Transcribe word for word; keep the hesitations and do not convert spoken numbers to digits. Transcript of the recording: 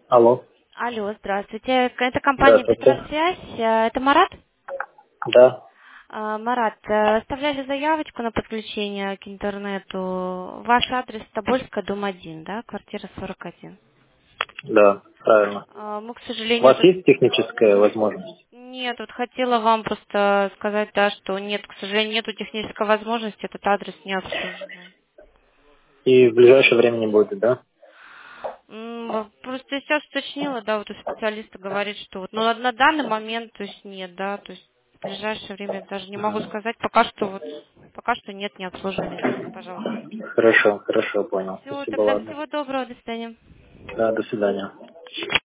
Алло. Алло, здравствуйте. Это компания Здравствуйте. Петросвязь. Э, Это Марат? Да. А, Марат, э, оставляли заявочку на подключение к интернету. Ваш адрес Тобольская, дом один, да? Квартира сорок один. Да, правильно. А, Мы, к У сожалению, вас тут... есть техническая возможность? Нет, вот хотела вам просто сказать, да, что нет, к сожалению, нету технической возможности, этот адрес не обслуживаем. И в ближайшее время не будет, да? М, Просто я сейчас уточнила, да, вот у специалиста говорит, что вот, ну, на, на данный момент, то есть нет, да, то есть в ближайшее время даже не могу сказать, пока что вот, пока что нет, не обслуживания, пожалуйста. Хорошо, хорошо, понял. Все, Спасибо, тогда ладно. всего доброго, до свидания. Да, до свидания.